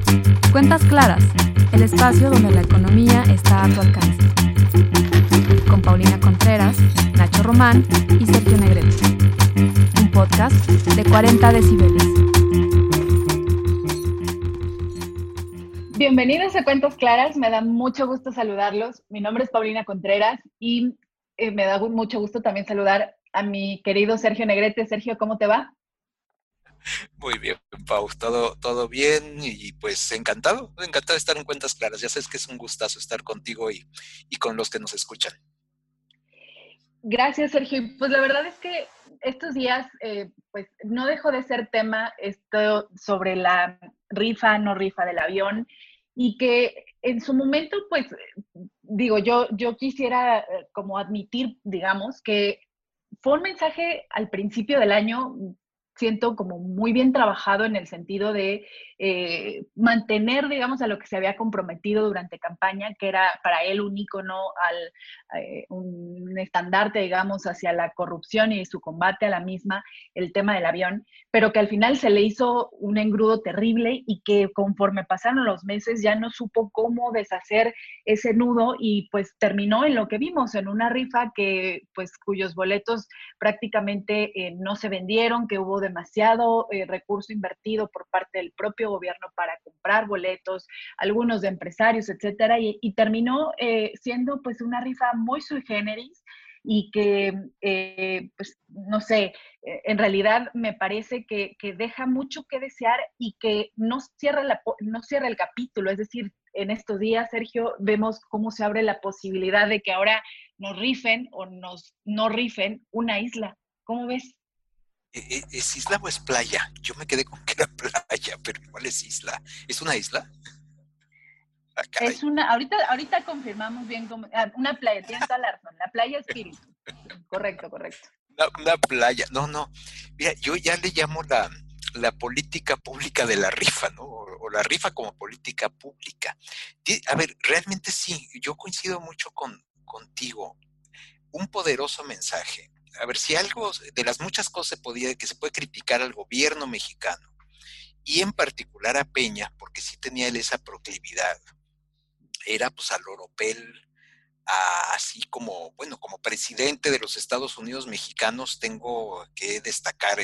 Cuentas Claras, el espacio donde la economía está a tu alcance. Con Paulina Contreras, Nacho Román y Sergio Negrete. Un podcast de 40 decibeles. Bienvenidos a Cuentas Claras, me da mucho gusto saludarlos. Mi nombre es Paulina Contreras y me da mucho gusto también saludar a mi querido Sergio Negrete. Sergio, ¿cómo te va? Muy bien, Pau, todo bien y pues encantado de estar en Cuentas Claras. Ya sabes que es un gustazo estar contigo y con los que nos escuchan. Gracias, Sergio. Pues la verdad es que estos días pues no dejó de ser tema esto sobre la rifa, no rifa del avión y que en su momento pues digo, yo quisiera como admitir, digamos, que fue un mensaje al principio del año, siento como muy bien trabajado en el sentido de mantener, digamos, a lo que se había comprometido durante campaña, que era para él un ícono, un estandarte, digamos, hacia la corrupción y su combate a la misma, el tema del avión, pero que al final se le hizo un engrudo terrible y que conforme pasaron los meses ya no supo cómo deshacer ese nudo y pues terminó en lo que vimos, en una rifa que pues cuyos boletos prácticamente no se vendieron, que hubo demasiado recurso invertido por parte del propio gobierno para comprar boletos, algunos de empresarios, etcétera, y terminó siendo pues una rifa muy sui generis y que, pues, no sé, en realidad me parece que deja mucho que desear y que no cierra el capítulo. Es decir, en estos días, Sergio, vemos cómo se abre la posibilidad de que ahora nos rifen o nos no rifen una isla. ¿Cómo ves? ¿Es isla o es playa? Yo me quedé con que era playa, pero igual es isla. ¿Es una isla? Ah, caray. Es ahorita confirmamos bien una playa, tienes toda la razón, la playa Espíritu. Correcto, correcto. Una playa. No. Mira, yo ya le llamo la política pública de la rifa, ¿no? O la rifa como política pública. A ver, realmente sí, yo coincido mucho contigo. Un poderoso mensaje. A ver, si algo de las muchas cosas que se puede criticar al gobierno mexicano y en particular a Peña, porque sí tenía él esa proclividad, era pues al oropel, así como, bueno, como presidente de los Estados Unidos mexicanos tengo que destacar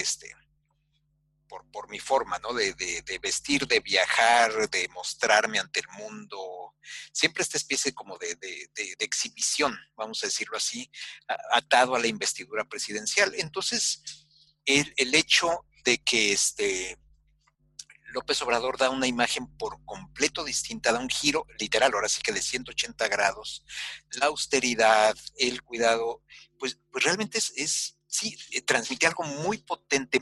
por mi forma, ¿no? De vestir, de viajar, de mostrarme ante el mundo, siempre esta especie como de exhibición, vamos a decirlo así, atado a la investidura presidencial. Entonces, el hecho de que López Obrador da una imagen por completo distinta, da un giro literal, ahora sí que de 180 grados, la austeridad, el cuidado, pues realmente sí, transmite algo muy potente,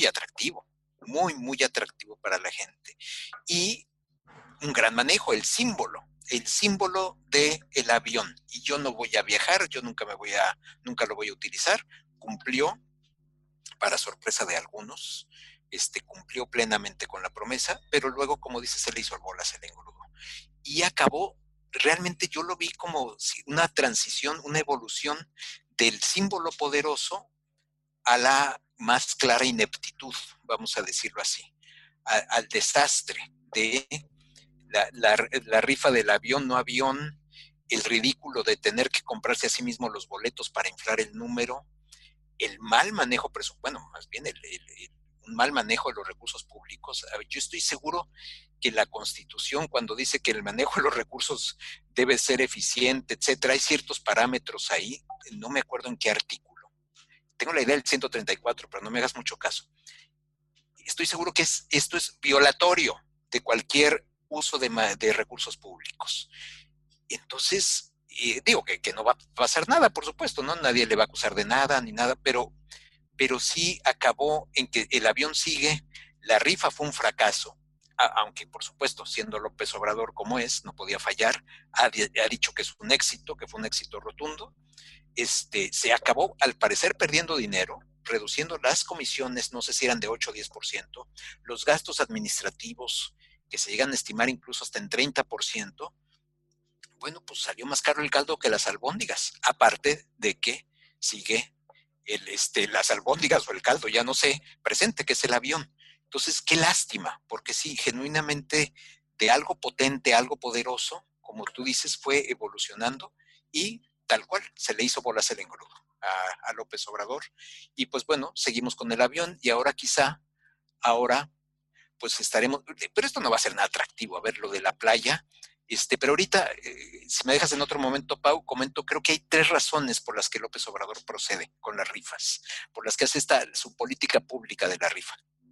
muy atractivo para la gente. Y un gran manejo, el símbolo del avión. Y yo no voy a viajar, yo nunca lo voy a utilizar. Cumplió, para sorpresa de algunos, cumplió plenamente con la promesa, pero luego, como dice, se le hizo bolas el engrudo. Y acabó, realmente yo lo vi como una transición, una evolución del símbolo poderoso a la más clara ineptitud, vamos a decirlo así, al desastre de la rifa del avión, no avión, el ridículo de tener que comprarse a sí mismo los boletos para inflar el número, el mal manejo presupuestario, bueno, más bien un mal manejo de los recursos públicos. Yo estoy seguro que la Constitución, cuando dice que el manejo de los recursos debe ser eficiente, etcétera, hay ciertos parámetros ahí, no me acuerdo en qué artículo. Tengo la idea del 134, pero no me hagas mucho caso. Estoy seguro que esto es violatorio de cualquier uso de recursos públicos. Entonces, digo que no va a pasar nada, por supuesto, ¿no? Nadie le va a acusar de nada ni nada, pero sí acabó en que el avión sigue, la rifa fue un fracaso, aunque por supuesto, siendo López Obrador como es, no podía fallar, ha dicho que es un éxito, que fue un éxito rotundo, se acabó al parecer perdiendo dinero, reduciendo las comisiones, no sé si eran de 8 o 10%, los gastos administrativos que se llegan a estimar incluso hasta en 30%, bueno, pues salió más caro el caldo que las albóndigas, aparte de que sigue las albóndigas o el caldo, ya no sé, presente, que es el avión. Entonces, qué lástima, porque sí, genuinamente de algo potente, algo poderoso, como tú dices, fue evolucionando y tal cual, se le hizo bolas el engrudo a López Obrador. Y pues bueno, seguimos con el avión y ahora pues estaremos, pero esto no va a ser nada atractivo, a ver lo de la playa. Pero ahorita, si me dejas en otro momento, Pau, comento, creo que hay 3 razones por las que López Obrador procede con las rifas, por las que hace su política pública de la rifa.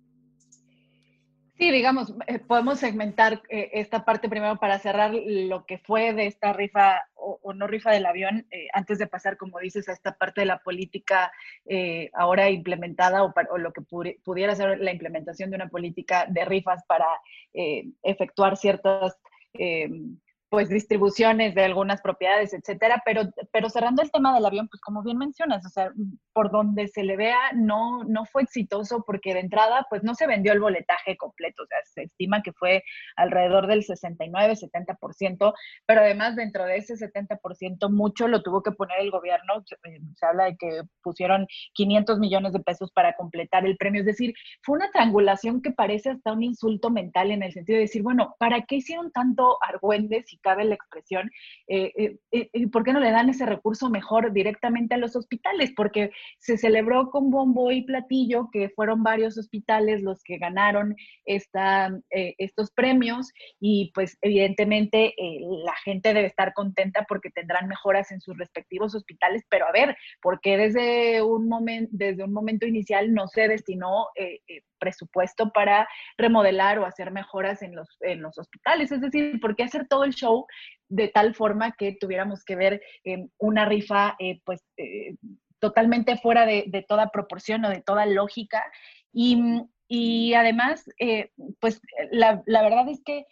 Sí, digamos, podemos segmentar esta parte primero para cerrar lo que fue de esta rifa o no rifa del avión, antes de pasar, como dices, a esta parte de la política ahora implementada o lo que pudiera ser la implementación de una política de rifas para efectuar ciertas pues distribuciones de algunas propiedades, etcétera, pero cerrando el tema del avión, pues como bien mencionas, o sea, por donde se le vea, no fue exitoso porque de entrada, pues no se vendió el boletaje completo, o sea, se estima que fue alrededor del 69-70%, pero además dentro de ese 70%, mucho lo tuvo que poner el gobierno, se habla de que pusieron 500 millones de pesos para completar el premio, es decir, fue una triangulación que parece hasta un insulto mental en el sentido de decir, bueno, ¿para qué hicieron tanto argüende, si cabe la expresión? ¿Por qué no le dan ese recurso mejor directamente a los hospitales? Porque se celebró con bombo y platillo que fueron varios hospitales los que ganaron estos premios y pues evidentemente la gente debe estar contenta porque tendrán mejoras en sus respectivos hospitales, pero a ver, ¿por qué desde un momento inicial no se destinó presupuesto para remodelar o hacer mejoras en los hospitales? Es decir, ¿por qué hacer todo el show de tal forma que tuviéramos que ver una rifa totalmente fuera de toda proporción o de toda lógica? Y además, pues la verdad es que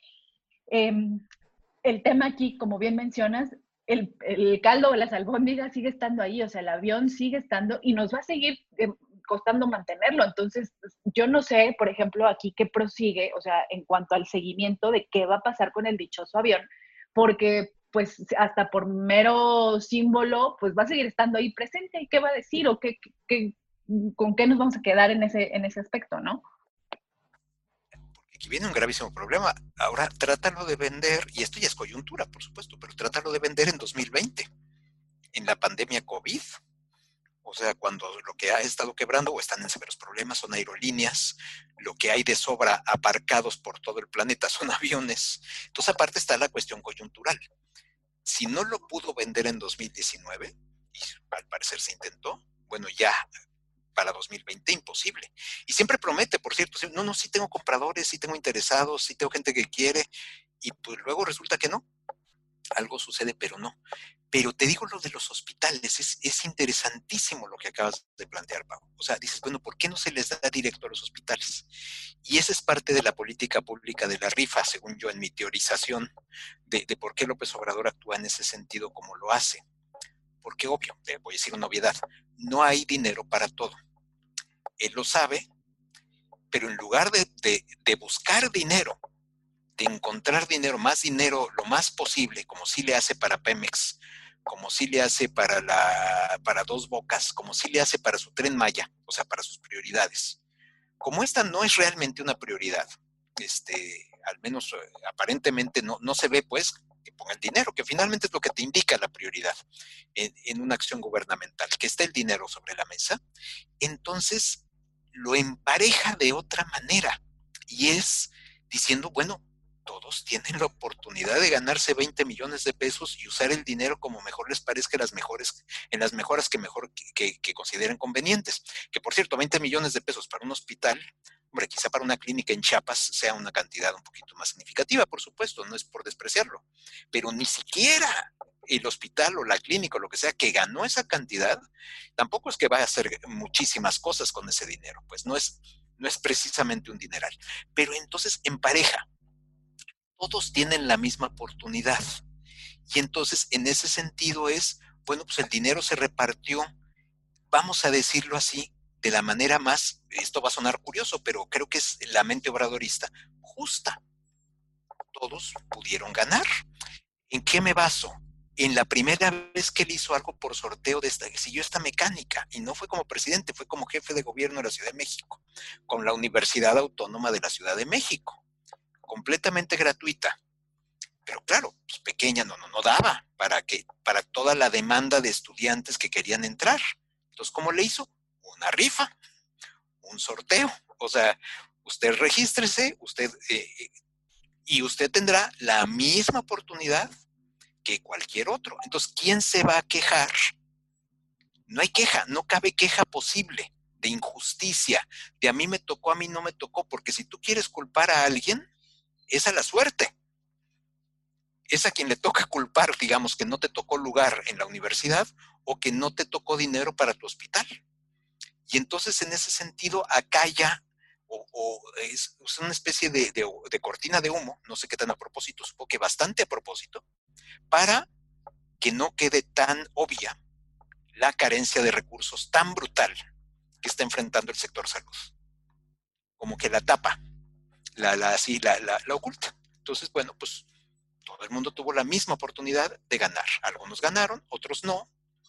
el tema aquí, como bien mencionas, el caldo de las albóndigas sigue estando ahí, o sea, el avión sigue estando y nos va a seguir costando mantenerlo. Entonces, yo no sé, por ejemplo, aquí qué prosigue, o sea, en cuanto al seguimiento de qué va a pasar con el dichoso avión, porque pues hasta por mero símbolo, pues va a seguir estando ahí presente. ¿Y qué va a decir o con qué nos vamos a quedar en ese aspecto, no? Aquí viene un gravísimo problema. Ahora trátalo de vender, y esto ya es coyuntura, por supuesto, pero trátalo de vender en 2020, en la pandemia COVID. O sea, cuando lo que ha estado quebrando o están en severos problemas son aerolíneas, lo que hay de sobra aparcados por todo el planeta son aviones. Entonces, aparte está la cuestión coyuntural. Si no lo pudo vender en 2019, y al parecer se intentó, bueno, ya para 2020 imposible. Y siempre promete, por cierto, no, sí tengo compradores, sí tengo interesados, sí tengo gente que quiere, y pues luego resulta que no. Algo sucede, pero no. Pero te digo lo de los hospitales, es interesantísimo lo que acabas de plantear, Pau. O sea, dices, bueno, ¿por qué no se les da directo a los hospitales? Y esa es parte de la política pública de la rifa, según yo, en mi teorización de por qué López Obrador actúa en ese sentido como lo hace. Porque obvio, te voy a decir una obviedad, no hay dinero para todo. Él lo sabe, pero en lugar de buscar dinero, de encontrar dinero, más dinero, lo más posible, como sí le hace para Pemex, como sí le hace para Dos Bocas, como sí le hace para su Tren Maya, o sea, para sus prioridades. Como esta no es realmente una prioridad, al menos aparentemente no se ve, pues, que ponga el dinero, que finalmente es lo que te indica la prioridad en una acción gubernamental, que esté el dinero sobre la mesa, entonces lo empareja de otra manera y es diciendo, bueno, todos tienen la oportunidad de ganarse 20 millones de pesos y usar el dinero como mejor les parezca en las mejoras que consideren convenientes. Que por cierto, 20 millones de pesos para un hospital, hombre, quizá para una clínica en Chiapas sea una cantidad un poquito más significativa, por supuesto, no es por despreciarlo, pero ni siquiera el hospital o la clínica o lo que sea que ganó esa cantidad, tampoco es que va a hacer muchísimas cosas con ese dinero, pues no es precisamente un dineral. Pero entonces en pareja, todos tienen la misma oportunidad. Y entonces, en ese sentido es, bueno, pues el dinero se repartió, vamos a decirlo así, de la manera más, esto va a sonar curioso, pero creo que es la mente obradorista, justa. Todos pudieron ganar. ¿En qué me baso? En la primera vez que él hizo algo por sorteo, siguió esta mecánica, y no fue como presidente, fue como jefe de gobierno de la Ciudad de México, con la Universidad Autónoma de la Ciudad de México, completamente gratuita. Pero claro, pues pequeña no daba para toda la demanda de estudiantes que querían entrar. Entonces, ¿cómo le hizo? Una rifa, un sorteo. O sea, usted regístrese, y usted tendrá la misma oportunidad que cualquier otro. Entonces, ¿quién se va a quejar? No hay queja, no cabe queja posible de injusticia, de a mí me tocó, a mí no me tocó, porque si tú quieres culpar a alguien, es a la suerte. Es a quien le toca culpar, digamos, que no te tocó lugar en la universidad o que no te tocó dinero para tu hospital. Y entonces, en ese sentido, acá ya, es una especie de cortina de humo, no sé qué tan a propósito, supongo que bastante a propósito, para que no quede tan obvia la carencia de recursos tan brutal que está enfrentando el sector salud. Como que la tapa, la oculta. Entonces, bueno, pues todo el mundo tuvo la misma oportunidad de ganar. Algunos ganaron, otros no,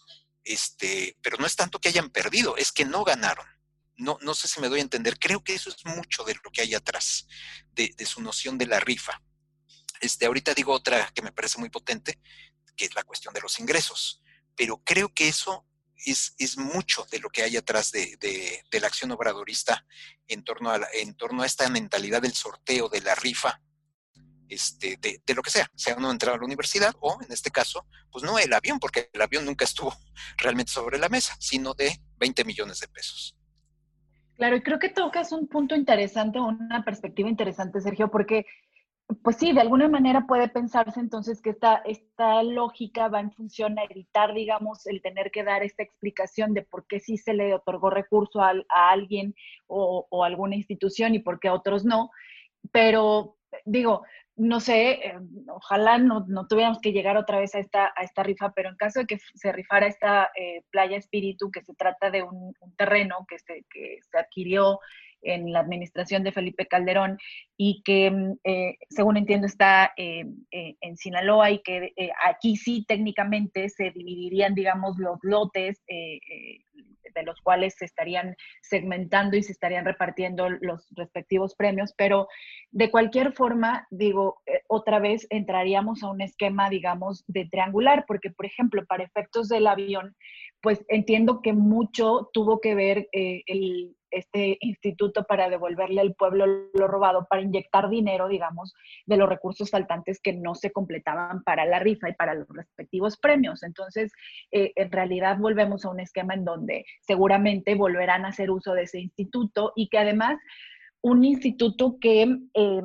pero no es tanto que hayan perdido, es que no ganaron. No sé si me doy a entender. Creo que eso es mucho de lo que hay atrás de su noción de la rifa. Ahorita digo otra que me parece muy potente, que es la cuestión de los ingresos. Pero creo que eso es mucho de lo que hay atrás de la acción obradorista en torno a esta mentalidad del sorteo, de la rifa, de lo que sea uno entrar a la universidad o, en este caso, pues no el avión, porque el avión nunca estuvo realmente sobre la mesa, sino de 20 millones de pesos. Claro, y creo que tocas un punto interesante, una perspectiva interesante, Sergio, porque pues sí, de alguna manera puede pensarse entonces que esta lógica va en función a evitar, digamos, el tener que dar esta explicación de por qué sí se le otorgó recurso a alguien o a alguna institución y por qué a otros no. Pero digo, no sé, ojalá no tuviéramos que llegar otra vez a esta rifa, pero en caso de que se rifara esta Playa Espíritu, que se trata de un terreno que se adquirió en la administración de Felipe Calderón y que, según entiendo, está en Sinaloa y que aquí sí técnicamente se dividirían, digamos, los lotes de los cuales se estarían segmentando y se estarían repartiendo los respectivos premios, pero de cualquier forma, digo, otra vez entraríamos a un esquema, digamos, de triangular, porque, por ejemplo, para efectos del avión, pues entiendo que mucho tuvo que ver este instituto para devolverle al pueblo lo robado, para inyectar dinero, digamos, de los recursos faltantes que no se completaban para la rifa y para los respectivos premios. Entonces, en realidad volvemos a un esquema en donde seguramente volverán a hacer uso de ese instituto y que además un instituto que,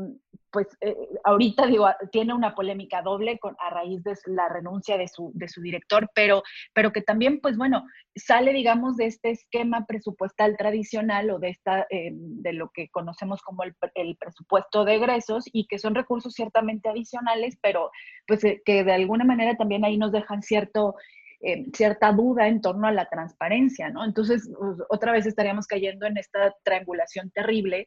ahorita digo, tiene una polémica doble a raíz de la renuncia de su director, pero que también, pues bueno, sale, digamos, de este esquema presupuestal tradicional o de lo que conocemos como el presupuesto de egresos y que son recursos ciertamente adicionales, pero pues que de alguna manera también ahí nos dejan cierta duda en torno a la transparencia, ¿no? Entonces, otra vez estaríamos cayendo en esta triangulación terrible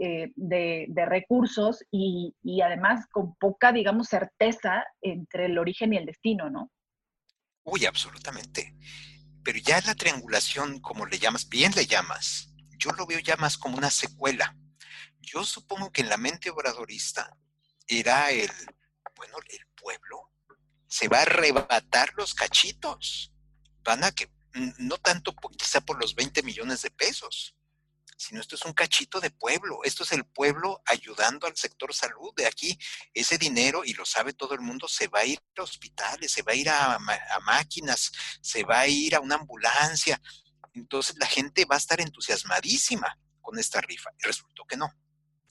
de recursos y además con poca, digamos, certeza entre el origen y el destino, ¿no? Uy, absolutamente. Pero ya la triangulación, como le llamas, bien le llamas, yo lo veo ya más como una secuela. Yo supongo que en la mente obradorista era el pueblo se va a arrebatar los cachitos. Van a que, no tanto quizá por los 20 millones de pesos, sino esto es un cachito de pueblo. Esto es el pueblo ayudando al sector salud. De aquí, ese dinero, y lo sabe todo el mundo, se va a ir a hospitales, se va a ir a máquinas, se va a ir a una ambulancia. Entonces la gente va a estar entusiasmadísima con esta rifa. Y resultó que no.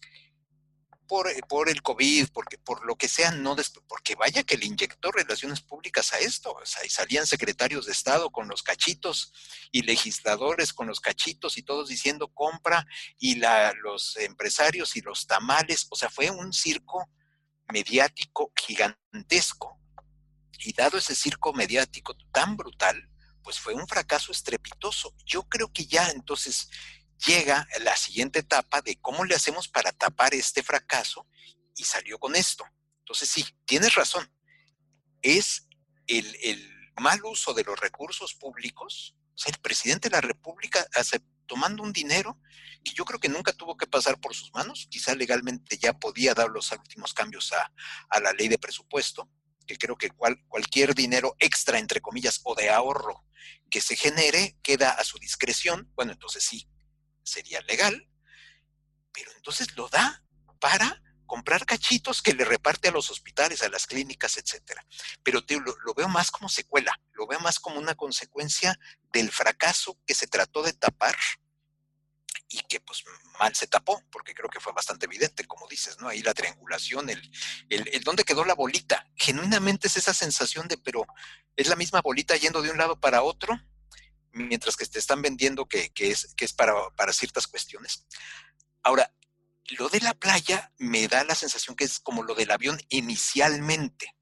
Por el COVID, por lo que sea, porque vaya que le inyectó relaciones públicas a esto. O sea, y salían secretarios de Estado con los cachitos y legisladores con los cachitos y todos diciendo compra y los empresarios y los tamales. O sea, fue un circo mediático gigantesco. Y dado ese circo mediático tan brutal, pues fue un fracaso estrepitoso. Yo creo que ya entonces llega la siguiente etapa de cómo le hacemos para tapar este fracaso y salió con esto. Entonces sí, tienes razón, es el mal uso de los recursos públicos. O sea, el presidente de la República tomando un dinero que yo creo que nunca tuvo que pasar por sus manos, quizá legalmente ya podía dar los últimos cambios a la ley de presupuesto, que creo que cualquier dinero extra, entre comillas, o de ahorro que se genere, queda a su discreción. Bueno, entonces sí, sería legal, pero entonces lo da para comprar cachitos que le reparte a los hospitales, a las clínicas, etcétera. Pero lo veo más como secuela, lo veo más como una consecuencia del fracaso que se trató de tapar y que pues mal se tapó, porque creo que fue bastante evidente, como dices, ¿no? Ahí la triangulación, el dónde quedó la bolita. Genuinamente es esa sensación de, pero es la misma bolita yendo de un lado para otro, mientras que te están vendiendo que es para ciertas cuestiones. Ahora, lo de la playa me da la sensación que es como lo del avión inicialmente,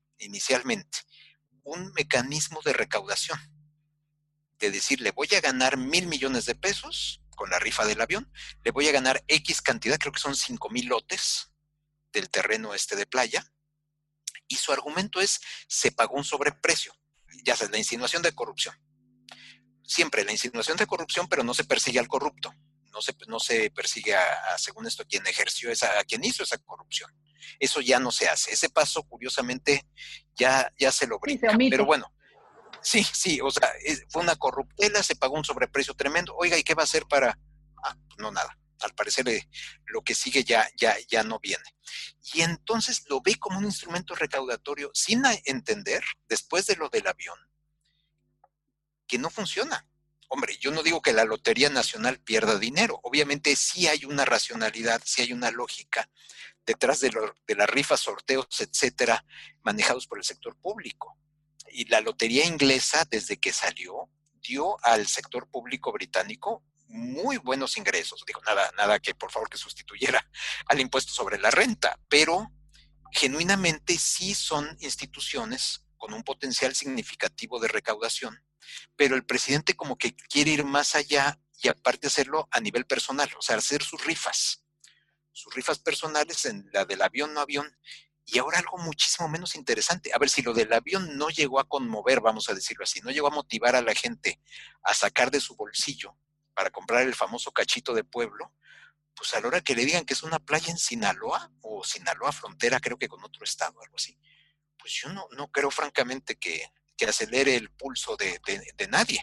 un mecanismo de recaudación, de decir, le voy a ganar 1,000 millones de pesos con la rifa del avión, le voy a ganar X cantidad, creo que son 5,000 lotes del terreno de playa, y su argumento es, se pagó un sobreprecio, ya sabes, la insinuación de corrupción. Siempre la insinuación de corrupción, pero no se persigue al corrupto. No se persigue según esto, a quien hizo esa corrupción. Eso ya no se hace. Ese paso, curiosamente, ya se lo brinca. Sí, se omite. Pero bueno, sí, o sea, fue una corruptela, se pagó un sobreprecio tremendo. Oiga, ¿y qué va a hacer para...? Pues no, nada. Al parecer lo que sigue ya no viene. Y entonces lo ve como un instrumento recaudatorio sin entender, después de lo del avión, que no funciona. Hombre, yo no digo que la Lotería Nacional pierda dinero. Obviamente sí hay una racionalidad, sí hay una lógica detrás de las rifas, sorteos, etcétera, manejados por el sector público. Y la lotería inglesa, desde que salió, dio al sector público británico muy buenos ingresos. Digo, nada que por favor que sustituyera al impuesto sobre la renta, pero genuinamente sí son instituciones con un potencial significativo de recaudación, pero el presidente como que quiere ir más allá y aparte hacerlo a nivel personal, o sea, hacer sus rifas personales en la del avión, no avión, y ahora algo muchísimo menos interesante. A ver, si lo del avión no llegó a conmover, vamos a decirlo así, no llegó a motivar a la gente a sacar de su bolsillo para comprar el famoso cachito de pueblo, pues a la hora que le digan que es una playa en Sinaloa, o Sinaloa frontera creo que con otro estado, algo así, pues yo no creo francamente que acelere el pulso de nadie.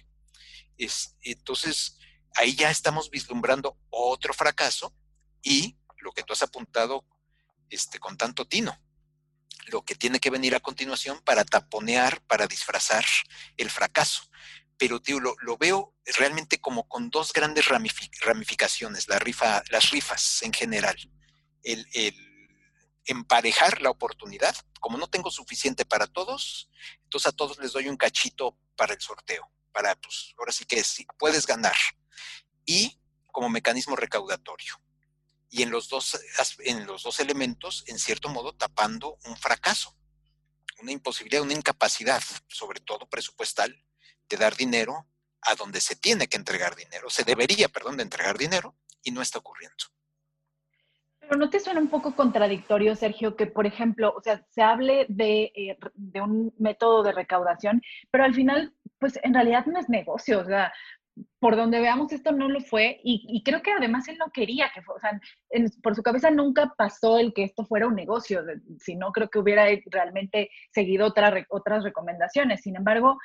Entonces, ahí ya estamos vislumbrando otro fracaso y lo que tú has apuntado con tanto tino, lo que tiene que venir a continuación para taponear, para disfrazar el fracaso. Pero tío, lo veo realmente como con dos grandes ramificaciones, las rifas en general. El emparejar la oportunidad, como no tengo suficiente para todos, entonces a todos les doy un cachito para el sorteo, para, pues, ahora sí que sí, puedes ganar. Y como mecanismo recaudatorio. Y en los dos elementos, en cierto modo, tapando un fracaso, una imposibilidad, una incapacidad, sobre todo presupuestal, de dar dinero a donde se tiene que entregar dinero, se debería, de entregar dinero, y no está ocurriendo. Pero ¿no te suena un poco contradictorio, Sergio, que, por ejemplo, o sea, se hable de un método de recaudación, pero al final, pues en realidad no es negocio, o sea, por donde veamos esto no lo fue, y creo que además él no quería que fuera, o sea, por su cabeza nunca pasó el que esto fuera un negocio, si no creo que hubiera realmente seguido otras recomendaciones. Sin embargo,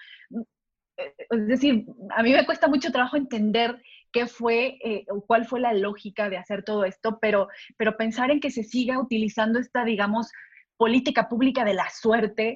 es decir, a mí me cuesta mucho trabajo entender qué fue o cuál fue la lógica de hacer todo esto, pero pensar en que se siga utilizando esta, digamos, política pública de la suerte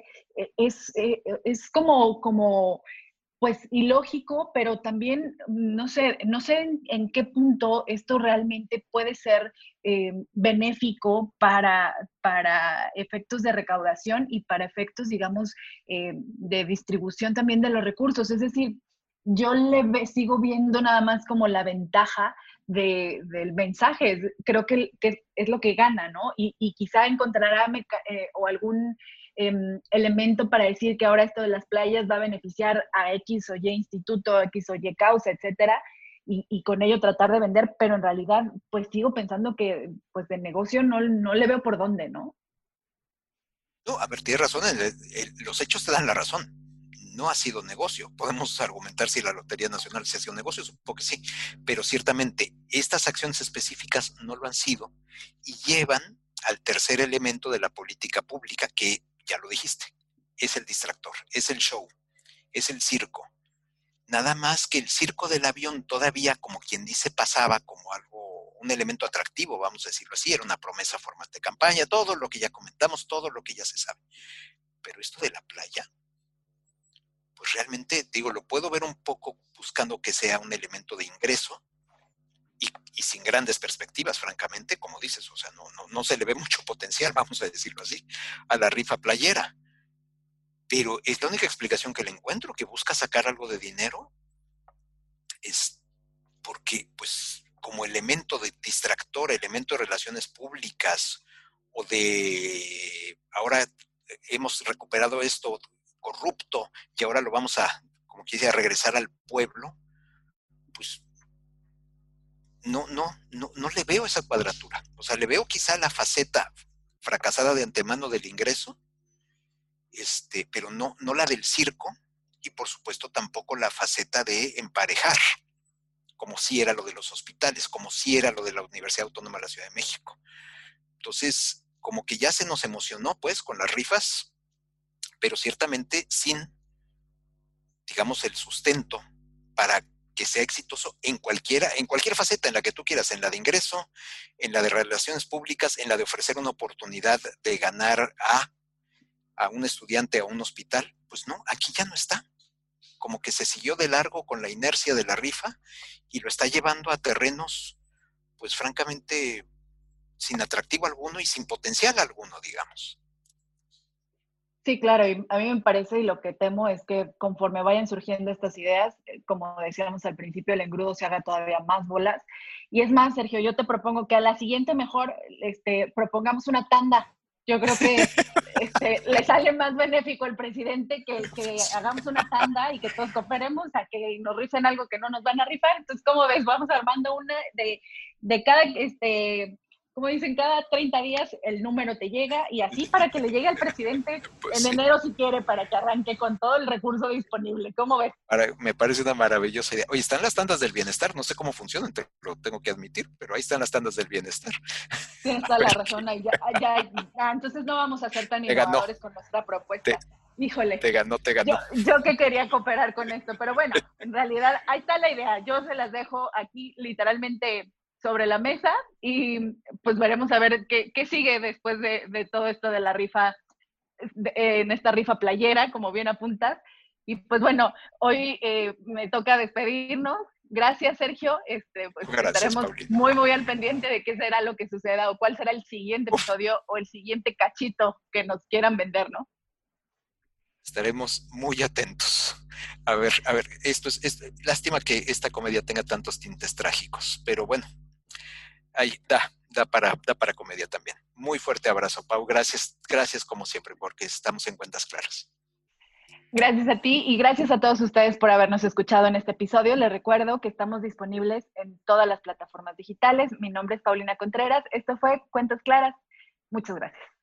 es como pues ilógico, pero también no sé en qué punto esto realmente puede ser benéfico para efectos de recaudación y para efectos, digamos, de distribución también de los recursos. Es decir, yo sigo viendo nada más como la ventaja del mensaje. Creo que es lo que gana, ¿no? Y quizá encontrará o algún elemento para decir que ahora esto de las playas va a beneficiar a X o Y instituto, X o Y causa, etcétera, y con ello tratar de vender, pero en realidad pues sigo pensando que pues de negocio no le veo por dónde, ¿no? No, a ver, tienes razón, los hechos te dan la razón. no ha sido negocio. Podemos argumentar si la Lotería Nacional se ha sido negocio, supongo que sí, pero ciertamente estas acciones específicas no lo han sido y llevan al tercer elemento de la política pública, que ya lo dijiste, es el distractor, es el show, es el circo. Nada más que el circo del avión todavía, como quien dice, pasaba como algo, un elemento atractivo, vamos a decirlo así, era una promesa formal de campaña, todo lo que ya comentamos, todo lo que ya se sabe. Pero esto de la playa, pues realmente, digo, lo puedo ver un poco buscando que sea un elemento de ingreso y sin grandes perspectivas, francamente, como dices, o sea, no se le ve mucho potencial, vamos a decirlo así, a la rifa playera. Pero es la única explicación que le encuentro, que busca sacar algo de dinero, es porque, pues, como elemento de distractor, elemento de relaciones públicas, o de, ahora hemos recuperado esto corrupto, y ahora lo vamos a, como quisiera, regresar al pueblo, pues, no le veo esa cuadratura. O sea, le veo quizá la faceta fracasada de antemano del ingreso, pero no la del circo, y por supuesto tampoco la faceta de emparejar, como si era lo de los hospitales, como si era lo de la Universidad Autónoma de la Ciudad de México. Entonces, como que ya se nos emocionó, pues, con las rifas, pero ciertamente sin, digamos, el sustento para que sea exitoso en cualquier faceta, en la que tú quieras, en la de ingreso, en la de relaciones públicas, en la de ofrecer una oportunidad de ganar a un estudiante, a un hospital. Pues no, aquí ya no está. Como que se siguió de largo con la inercia de la rifa y lo está llevando a terrenos, pues francamente, sin atractivo alguno y sin potencial alguno, digamos. Sí, claro, y a mí me parece, y lo que temo es que conforme vayan surgiendo estas ideas, como decíamos al principio, el engrudo se haga todavía más bolas. Y es más, Sergio, yo te propongo que a la siguiente mejor propongamos una tanda. Yo creo que le sale más benéfico al presidente que hagamos una tanda y que todos cooperemos a que nos rifen algo que no nos van a rifar. Entonces, ¿cómo ves? Vamos armando una de cada como dicen, cada 30 días el número te llega, y así para que le llegue al presidente Pues en sí. enero si quiere, para que arranque con todo el recurso disponible. ¿Cómo ves? Me parece una maravillosa idea. Oye, están las tandas del bienestar, no sé cómo funcionan, lo tengo que admitir, pero ahí están las tandas del bienestar. Tienes A toda ver, la razón, ahí entonces no vamos a ser tan te ganó, innovadores con nuestra te, propuesta. Híjole, te ganó, te yo, ganó. yo que quería cooperar con esto, pero bueno, en realidad ahí está la idea. Yo se las dejo aquí literalmente sobre la mesa, y pues veremos a ver qué sigue después de todo esto de la rifa, en esta rifa playera, como bien apuntas. Y pues bueno, hoy me toca despedirnos. Gracias, Sergio. Pues Gracias, estaremos Paulina. muy, muy al pendiente de qué será lo que suceda o cuál será el siguiente Uf, episodio o el siguiente cachito que nos quieran vender, ¿no? estaremos muy atentos. A ver, lástima que esta comedia tenga tantos tintes trágicos, pero bueno, ahí da para comedia también. Muy fuerte abrazo, Pau. Gracias como siempre, porque estamos en cuentas claras. Gracias a ti y gracias a todos ustedes por habernos escuchado en este episodio. Les recuerdo que estamos disponibles en todas las plataformas digitales. Mi nombre es Paulina Contreras. Esto fue Cuentas Claras. Muchas gracias.